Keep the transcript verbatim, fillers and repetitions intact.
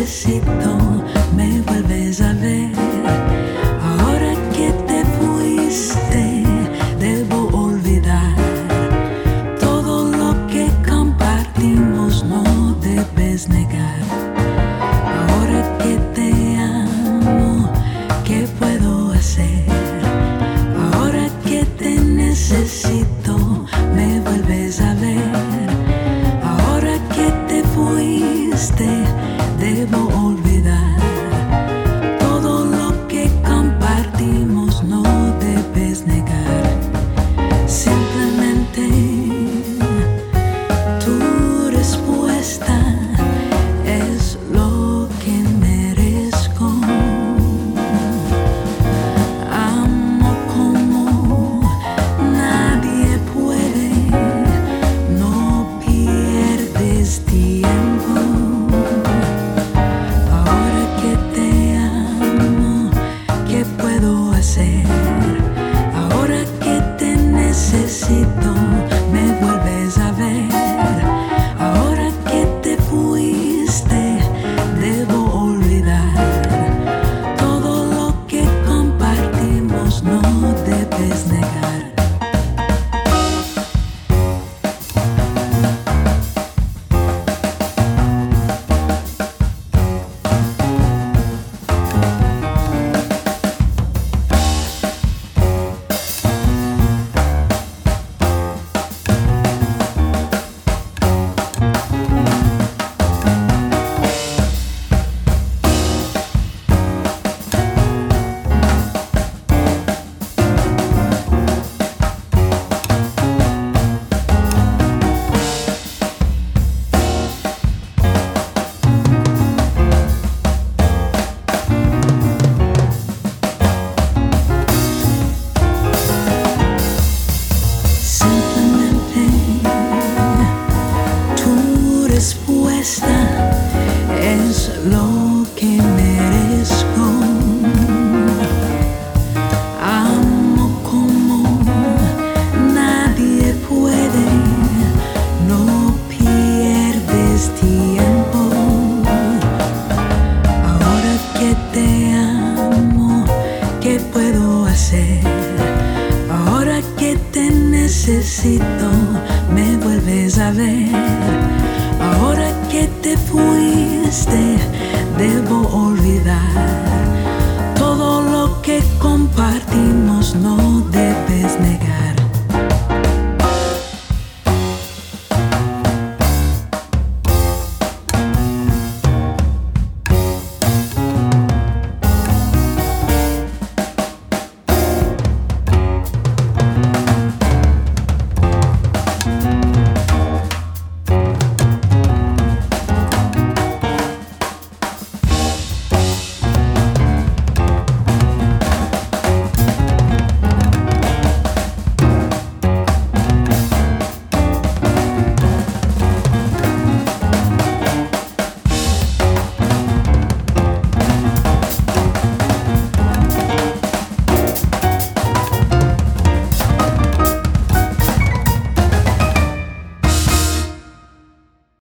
necesito, me vuelves a ver. Ahora que te fuiste, debo olvidar todo lo que compartimos, no debes negar. Ahora que te amo, ¿qué puedo hacer? Ahora que te necesito, me vuelves a ver. Ahora que te fuiste, debo olvidar todo lo que compartimos, no debes negar. Simplemente tu respuesta es lo que merezco. Amo como nadie puede, no pierdes tiempo. Ahora que te amo, ¿qué puedo hacer? Ahora que te necesito, me vuelves a ver. Ahora que te fuiste, debo olvidar todo lo que compartimos, no debes negar. Respuesta es lo que merezco. Amo como nadie puede, no pierdes tiempo. Ahora que te amo, ¿qué puedo hacer? Ahora que te necesito, me vuelves a ver. Ahora que te fuiste, debo olvidar